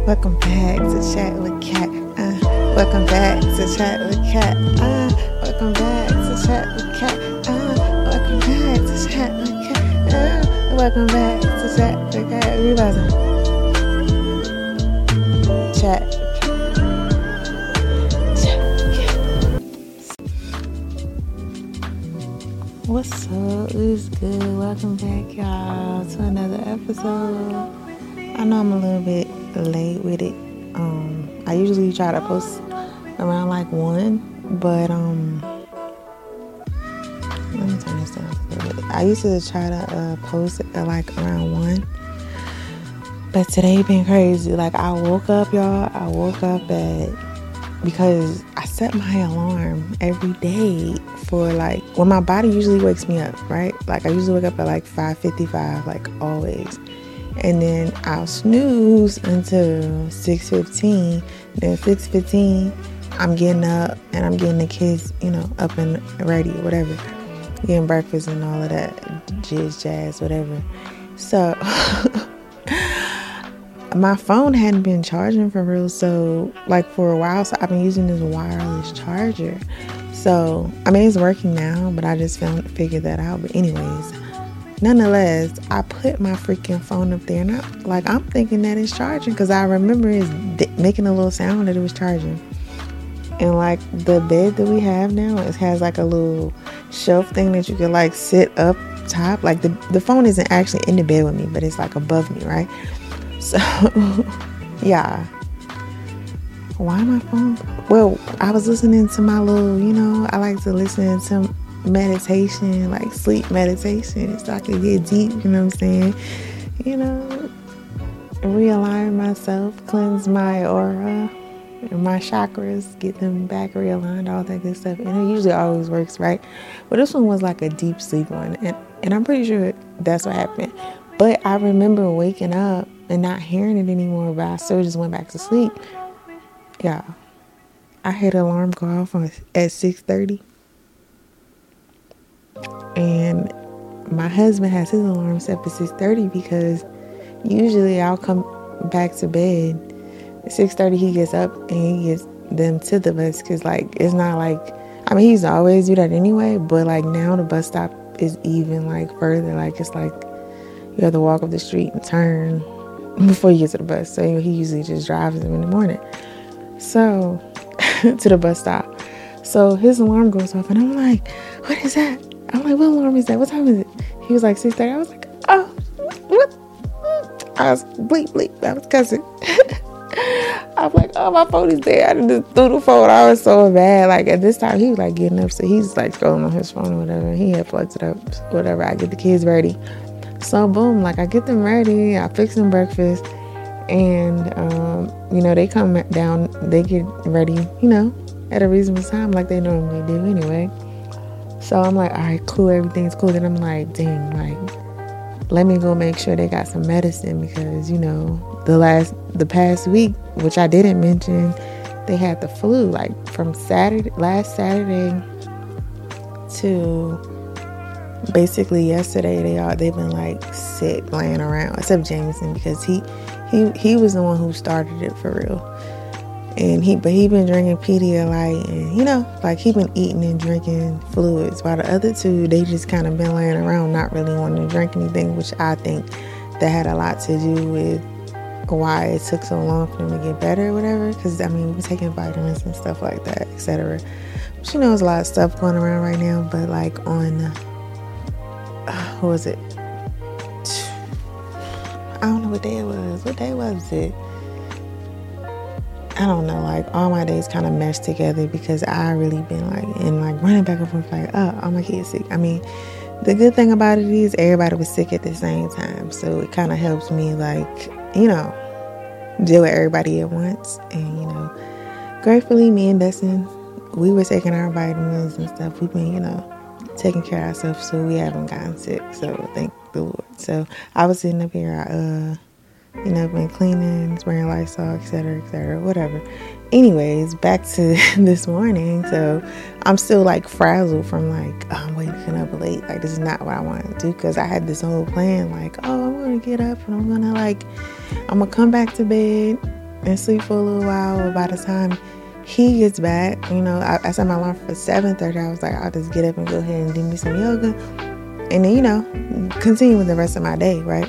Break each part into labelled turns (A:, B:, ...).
A: Welcome back to Chat with Cat. Welcome back to Chat with Cat. Welcome back to Chat with Cat. Welcome back to Chat with Cat. Welcome back to Chat with Cat. We about to chat. What's up? It's good. Welcome back, y'all, to another episode. I know I'm a little bit late with it. I usually try to post around like 1, but let me turn this down a little bit. I used to try to post at like around 1, but today been crazy. Like I woke up, y'all. Because I set my alarm every day for like when my body usually wakes me up, right? Like I usually wake up at like 5:55, like always. And then I'll snooze until 6:15. Then 6:15, I'm getting up and I'm getting the kids, up and ready, whatever. Getting breakfast and all of that jazz, whatever. So my phone hadn't been charging for real, so like for a while, so I've been using this wireless charger. So I mean it's working now, but I just figured that out. But anyways, nonetheless, I put my freaking phone up there, and I'm thinking that it's charging because I remember it's making a little sound that it was charging. And like the bed that we have now, it has like a little shelf thing that you can like sit up top. Like the phone isn't actually in the bed with me, but it's like above me, right? So, yeah. Why my phone? Well, I was listening to my little, I like to listen to meditation, like sleep meditation, so I can get deep, you know what I'm saying? Realign myself, cleanse my aura, and my chakras, get them back realigned, all that good stuff. And it usually always works, right? But this one was like a deep sleep one, and I'm pretty sure that's what happened. But I remember waking up and not hearing it anymore, but I still just went back to sleep. Yeah. I had an alarm go off at 6:30. And my husband has his alarm set for 6:30 because usually I'll come back to bed at 6:30. He gets up and he gets them to the bus because like it's not like, I mean he's always do that anyway, but like now the bus stop is even like further. Like it's like you have to walk up the street and turn before you get to the bus. So he usually just drives them in the morning. So to the bus stop. So his alarm goes off and I'm like, what is that? I'm like, what alarm is that? What time is it? He was like 6:30. I was like, oh, what? I was bleep. I was cussing. I'm like, oh, my phone is there. I just threw the phone. I was so bad. Like at this time, he was like getting up, so he's like scrolling on his phone or whatever. He had plugged it up, whatever. I get the kids ready. So boom, like I get them ready. I fix them breakfast, and they come down. They get ready, at a reasonable time, like they normally do anyway. So I'm like, all right, cool, everything's cool. Then I'm like, dang, like, let me go make sure they got some medicine because, the past week, which I didn't mention, they had the flu, like from last Saturday to basically yesterday. They've been like sick, laying around, except Jameson because he was the one who started it for real. And he been drinking Pedialyte and, like he been eating and drinking fluids. While the other two, they just kind of been laying around, not really wanting to drink anything, which I think that had a lot to do with why it took so long for them to get better or whatever. Because, we're taking vitamins and stuff like that, etc. But, there's a lot of stuff going around right now. But like on, what was it? I don't know what day it was. What day was it? I don't know, like all my days kind of meshed together because I really been like running back and forth like, oh, all my kids sick. The good thing about it is everybody was sick at the same time, so it kind of helps me like, deal with everybody at once. And gratefully, me and Dustin, we were taking our vitamins and stuff. We've been, taking care of ourselves, so we haven't gotten sick. So thank the Lord. So I was sitting up here, been cleaning, spraying Lysol, etc., whatever. Anyways, back to this morning. So I'm still like frazzled from like, I'm waking up late. Like this is not what I wanted to do because I had this whole plan like, oh, I'm going to get up and I'm going to come back to bed and sleep for a little while. But by the time he gets back, I set my alarm for 7:30. I was like, I'll just get up and go ahead and do me some yoga, and then continue with the rest of my day, right?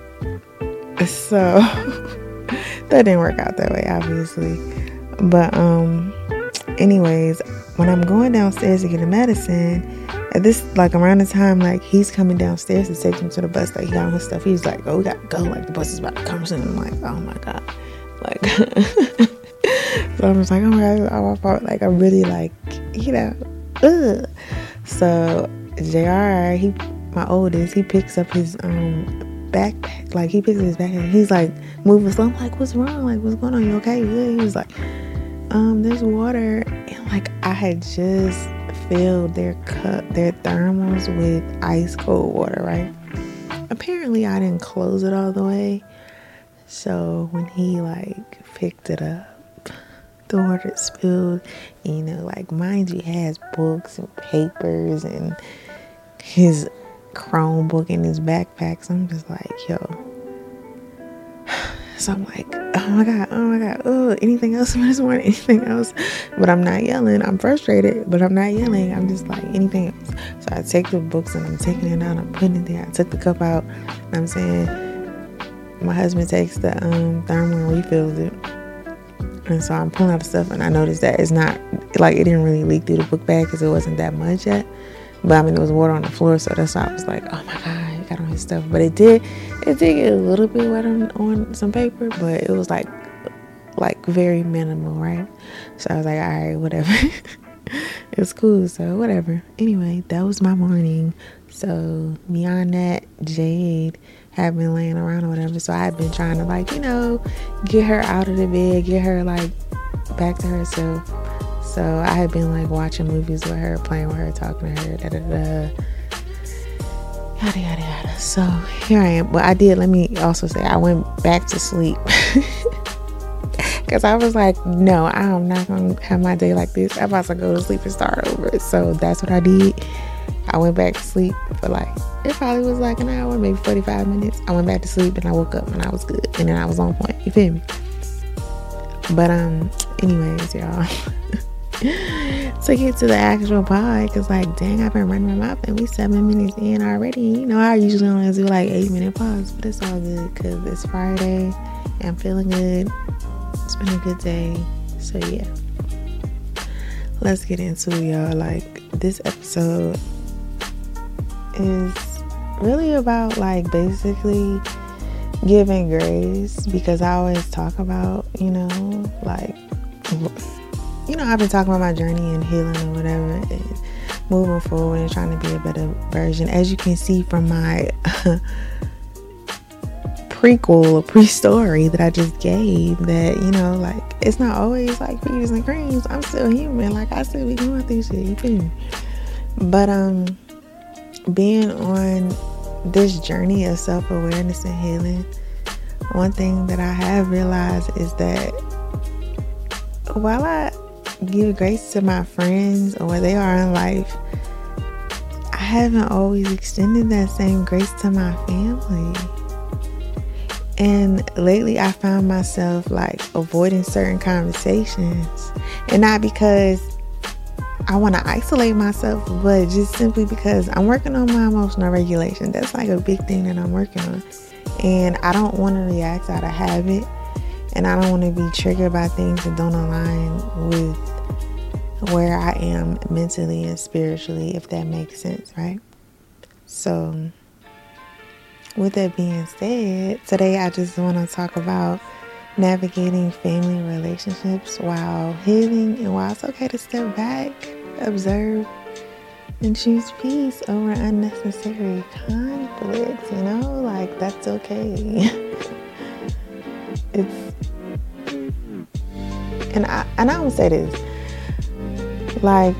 A: So that didn't work out that way, obviously. But anyways, when I'm going downstairs to get the medicine, at this, like, around the time, like, he's coming downstairs to take him to the bus, like, he got his stuff. He's like, oh, we gotta go, like, the bus is about to come soon. I'm like, oh my god, like, so I'm just like, oh my god, I'm fault. Like, I'm really like, ugh. So JR, my oldest, he picks up his backpack, like, he picks up his backpack. He's like moving slow. I'm like, what's wrong? Like, what's going on? You okay? He was like, there's water, and like, I had just filled their thermals with ice cold water, right? Apparently I didn't close it all the way, so when he like picked it up, the water spilled. Like, mind you, he has books and papers and his Chromebook in his backpack. So I'm just like, yo. So I'm like, oh my god, oh, anything else this morning? Anything else? But I'm not yelling. I'm frustrated, but I'm not yelling. I'm just like, anything else? So I take the books and I'm taking it out. I'm putting it there. I took the cup out. And I'm saying, my husband takes the thermal and refills it. And so I'm pulling out the stuff, and I noticed that it's not, like, it didn't really leak through the book bag because it wasn't that much yet. But I mean, there was water on the floor, so that's why I was like, oh my god, he got on his stuff. But it did get a little bit wet on some paper, but it was like very minimal, right? So I was like, all right, whatever. It's cool, so whatever. Anyway, that was my morning. So beyond that, Jade had been laying around or whatever, so I had been trying to, like, get her out of the bed, get her like back to herself. So I had been like watching movies with her, playing with her, talking to her, yada yada yada. So here I am. But let me also say, I went back to sleep because I was like, no, I'm not gonna have my day like this. I'm about to go to sleep and start over. So that's what I did. I went back to sleep for like, it probably was like an hour, maybe 45 minutes. I went back to sleep and I woke up and I was good, and then I was on point. You feel me? But anyways, y'all. To get to the actual pod, because like, dang, I've been running my mouth and we 7 minutes in already. I usually only do like 8-minute pods, but it's all good because it's Friday and I'm feeling good. It's been a good day. So yeah, let's get into it, y'all. Like, this episode is really about like basically giving grace, because I always talk about, like, I've been talking about my journey and healing or whatever, and moving forward and trying to be a better version. As you can see from my prequel or pre-story that I just gave, that, like, it's not always like peaches and creams. I'm still human. Like, I still be going through shit. You feel me? But being on this journey of self-awareness and healing, one thing that I have realized is that while I give grace to my friends or where they are in life, I haven't always extended that same grace to my family. And lately I found myself like avoiding certain conversations, and not because I want to isolate myself, but just simply because I'm working on my emotional regulation. That's like a big thing that I'm working on, and I don't want to react out of habit. And I don't want to be triggered by things that don't align with where I am mentally and spiritually, if that makes sense, right? So, with that being said, today I just want to talk about navigating family relationships while healing, and while it's okay to step back, observe, and choose peace over unnecessary conflicts, like, that's okay. And I would say this, like,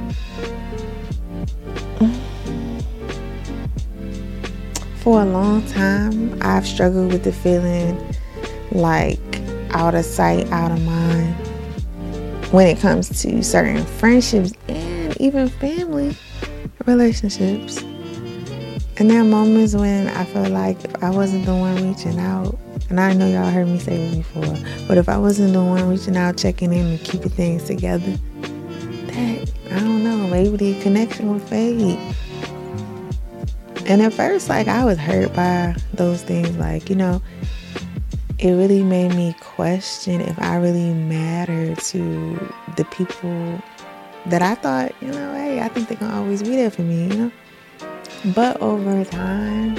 A: for a long time I've struggled with the feeling like out of sight, out of mind when it comes to certain friendships and even family relationships. And there are moments when I feel like if I wasn't the one reaching out, and I know y'all heard me say this before, but if I wasn't the one reaching out, checking in, and keeping things together, that, I don't know, maybe the connection would fade. And at first, like, I was hurt by those things. Like, you know, it really made me question if I really mattered to the people that I thought, you know, hey, I think they're going to always be there for me, you know. But over time,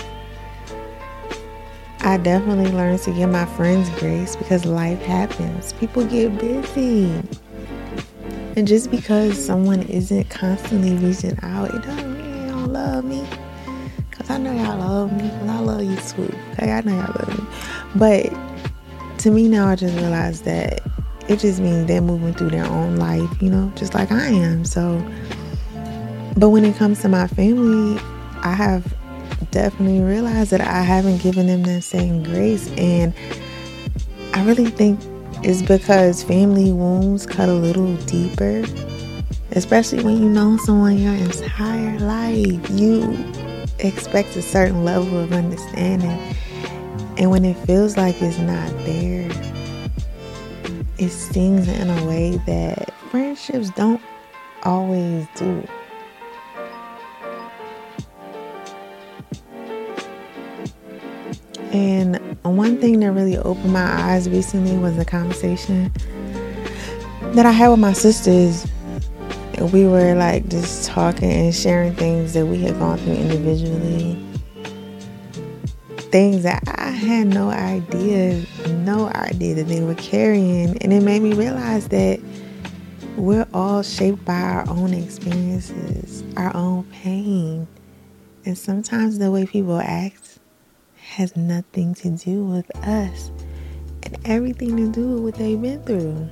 A: I definitely learned to give my friends grace because life happens. People get busy. And just because someone isn't constantly reaching out, it doesn't mean they don't love me. Because I know y'all love me. And I love you too. Okay, I know y'all love me. But to me now, I just realized that it just means they're moving through their own life, you know, just like I am. So, but when it comes to my family, I have definitely realized that I haven't given them that same grace. And I really think it's because family wounds cut a little deeper, especially when you know someone your entire life. You expect a certain level of understanding, and when it feels like it's not there, it stings in a way that friendships don't always do. And one thing that really opened my eyes recently was a conversation that I had with my sisters. We were like just talking and sharing things that we had gone through individually. Things that I had no idea that they were carrying. And it made me realize that we're all shaped by our own experiences, our own pain. And sometimes the way people act has nothing to do with us and everything to do with what they've been through.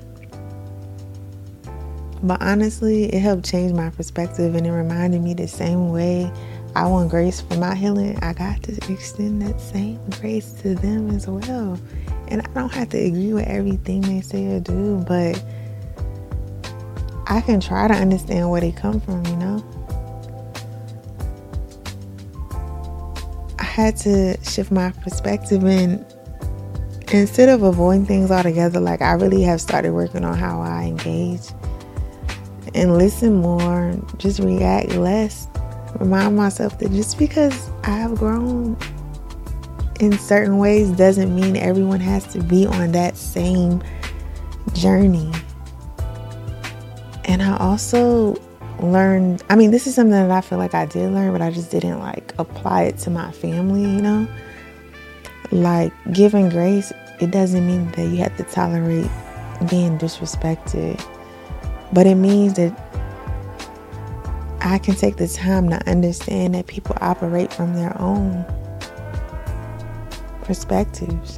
A: But honestly, it helped change my perspective, and it reminded me the same way I want grace for my healing, I got to extend that same grace to them as well. And I don't have to agree with everything they say or do, but I can try to understand where they come from, you know? I had to shift my perspective, and instead of avoiding things altogether, like, I really have started working on how I engage and listen more, just react less. Remind myself that just because I've grown in certain ways doesn't mean everyone has to be on that same journey. And I also learned, this is something that I feel like I did learn, but I just didn't like apply it to my family, you know? Like, giving grace, it doesn't mean that you have to tolerate being disrespected, but it means that I can take the time to understand that people operate from their own perspectives.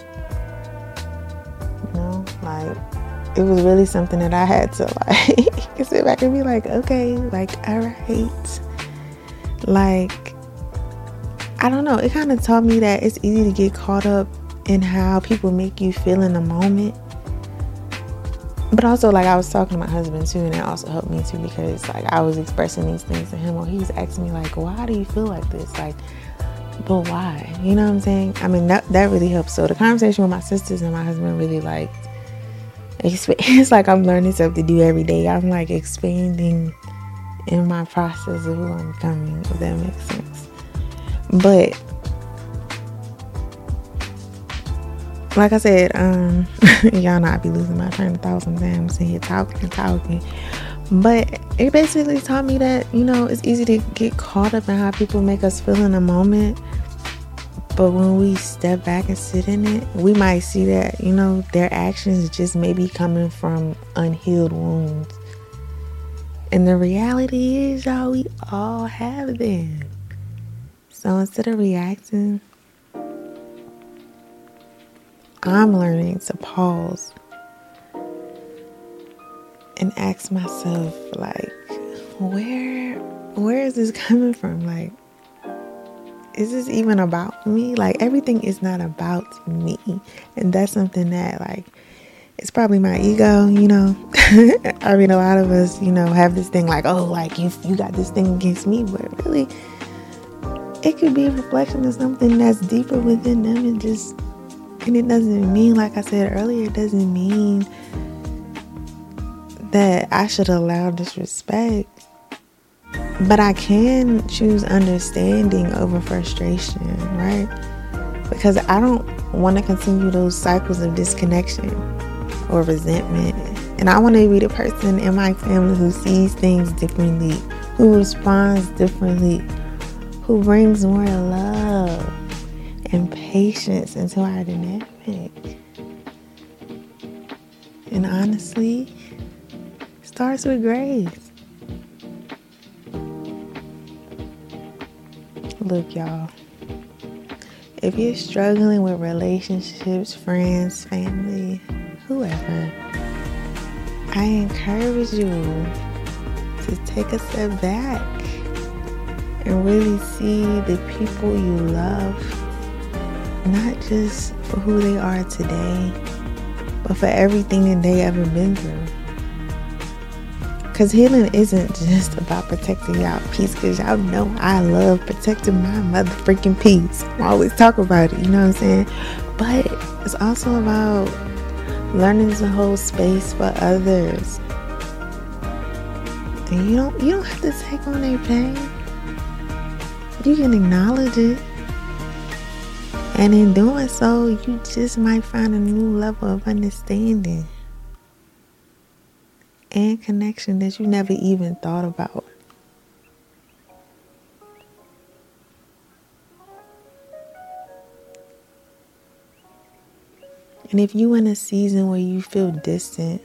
A: You know, like, it was really something that I had to like sit back and be like, okay, like, all right. Like, I don't know. It kind of taught me that it's easy to get caught up in how people make you feel in the moment. But also, like, I was talking to my husband too, and it also helped me too, because like I was expressing these things to him, or he was asking me like, why do you feel like this? Like, but why? You know what I'm saying? That really helped. So the conversation with my sisters and my husband really like, it's like I'm learning something to do every day. I'm like expanding in my process of who I'm becoming, if that makes sense. But like I said, y'all know I be losing my train of thought sometimes. I'm sitting here talking. But it basically taught me that, you know, it's easy to get caught up in how people make us feel in a moment. But when we step back and sit in it, we might see that, you know, their actions just may be coming from unhealed wounds. And the reality is, y'all, we all have them. So instead of reacting, I'm learning to pause and ask myself, like, where is this coming from? Like, is this even about me? Like, everything is not about me. And that's something that, like, it's probably my ego, you know. A lot of us, you know, have this thing like, oh, like, you got this thing against me. But really, it could be a reflection of something that's deeper within them, and just And it doesn't mean, like I said earlier, it doesn't mean that I should allow disrespect. But I can choose understanding over frustration, right? Because I don't want to continue those cycles of disconnection or resentment. And I want to be the person in my family who sees things differently, who responds differently, who brings more love and patience into our dynamic. And honestly, it starts with grace. Look, y'all, if you're struggling with relationships, friends, family, whoever, I encourage you to take a step back and really see the people you love, not just for who they are today, but for everything that they ever been through. Because healing isn't just about protecting y'all peace, because y'all know I love protecting my mother freaking peace. I always talk about it, you know what I'm saying? But it's also about learning to hold space for others. And you don't have to take on their pain. You can acknowledge it. And in doing so, you just might find a new level of understanding and connection that you never even thought about. And if you in a season where you feel distant,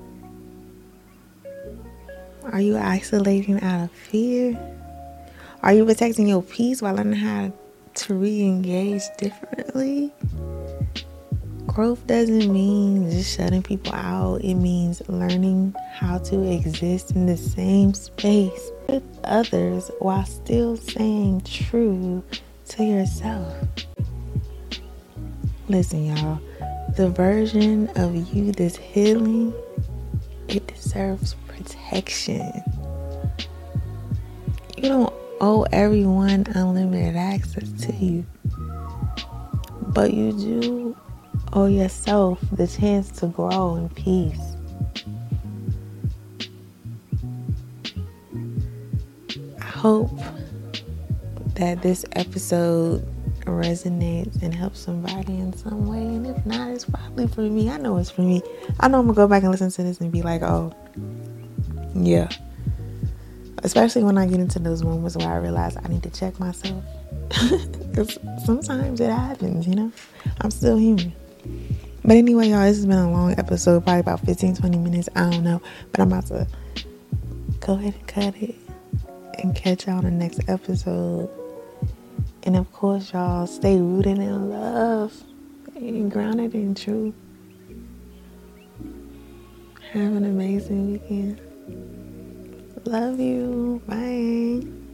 A: are you isolating out of fear? Are you protecting your peace while learning how to re-engage differently? Growth doesn't mean just shutting people out. It means learning how to exist in the same space with others while still staying true to yourself. Listen, y'all, the version of you that's healing, it deserves protection. You don't owe everyone unlimited access to you, but you do owe yourself the chance to grow in peace. I hope that this episode resonates and helps somebody in some way, and if not, it's probably for me. I know it's for me. I know I'm gonna go back and listen to this and be like, oh yeah. Especially when I get into those moments where I realize I need to check myself, because sometimes it happens, you know. I'm still human. But anyway, y'all, this has been a long episode, probably about 15-20 minutes, I don't know, but I'm about to go ahead and cut it and catch y'all on the next episode. And of course, y'all, stay rooted in love and grounded in truth. Have an amazing weekend. Love you. Bye.